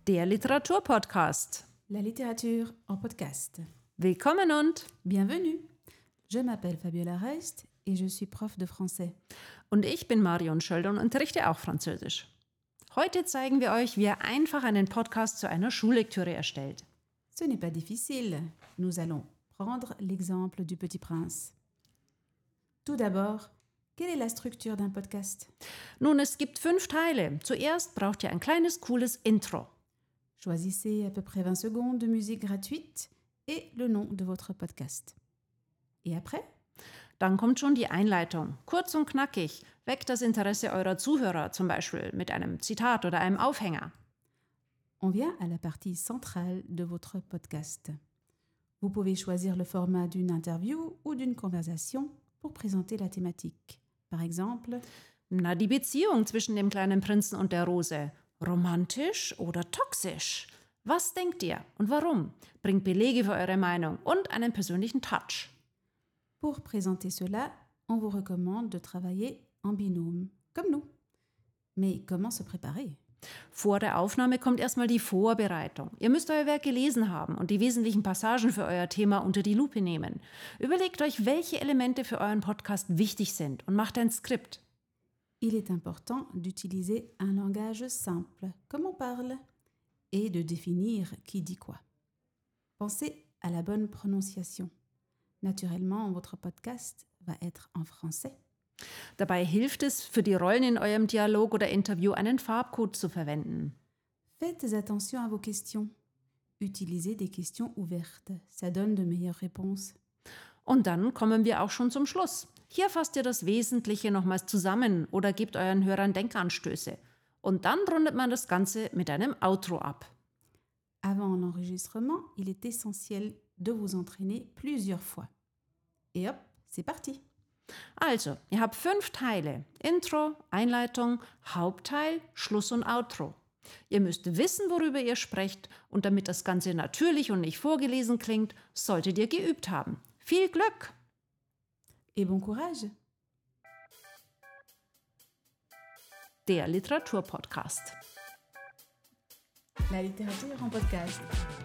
Der Literaturpodcast. La littérature en podcast. Willkommen und Bienvenue. Je m'appelle Fabiola Reist et je suis prof de français. Und ich bin Marion Schölder und unterrichte auch Französisch. Heute zeigen wir euch, wie ihr einfach einen Podcast zu einer Schullektüre erstellt. Ce n'est pas difficile. Nous allons prendre l'exemple du Petit Prince. Tout d'abord, quelle est la structure d'un podcast? Nun, es gibt 5 Teile. Zuerst braucht ihr ein kleines, cooles Intro. Choisissez à peu près 20 secondes de musique gratuite et le nom de votre podcast. Et après? Dann kommt schon die Einleitung. Kurz und knackig, weckt das Interesse eurer Zuhörer, zum Beispiel mit einem Zitat oder einem Aufhänger. On vient à la partie centrale de votre podcast. Vous pouvez choisir le format d'une interview ou d'une conversation pour présenter la thématique. Par exemple, Die Beziehung zwischen dem kleinen Prinzen und der Rose. Romantisch oder toxisch? Was denkt ihr und warum? Bringt Belege für eure Meinung und einen persönlichen Touch. pour présenter cela, on vous recommande de travailler en binôme, comme nous. Mais comment se préparer? Vor der Aufnahme kommt erstmal die Vorbereitung. Ihr müsst euer Werk gelesen haben und die wesentlichen Passagen für euer Thema unter die Lupe nehmen. Überlegt euch, welche Elemente für euren Podcast wichtig sind und macht ein Skript. Il est important d'utiliser un langage simple, comme on parle, et de définir qui dit quoi. Pensez à la bonne prononciation. Naturellement, votre podcast va être en français. Dabei hilft es, für die Rollen in eurem Dialog oder Interview einen Farbcode zu verwenden. Faites attention à vos questions. Utilisez des questions ouvertes. Ça donne de meilleures réponses. Und dann kommen wir auch schon zum Schluss. Hier fasst ihr das Wesentliche nochmals zusammen oder gebt euren Hörern Denkanstöße. Und dann rundet man das Ganze mit einem Outro ab. Avant l'enregistrement, il est essentiel de vous entraîner plusieurs fois. Et hop, c'est parti! Also, ihr habt 5 Teile. Intro, Einleitung, Hauptteil, Schluss und Outro. Ihr müsst wissen, worüber ihr sprecht und damit das Ganze natürlich und nicht vorgelesen klingt, solltet ihr geübt haben. Viel Glück! Et bon courage! Der Literaturpodcast. La littérature en podcast.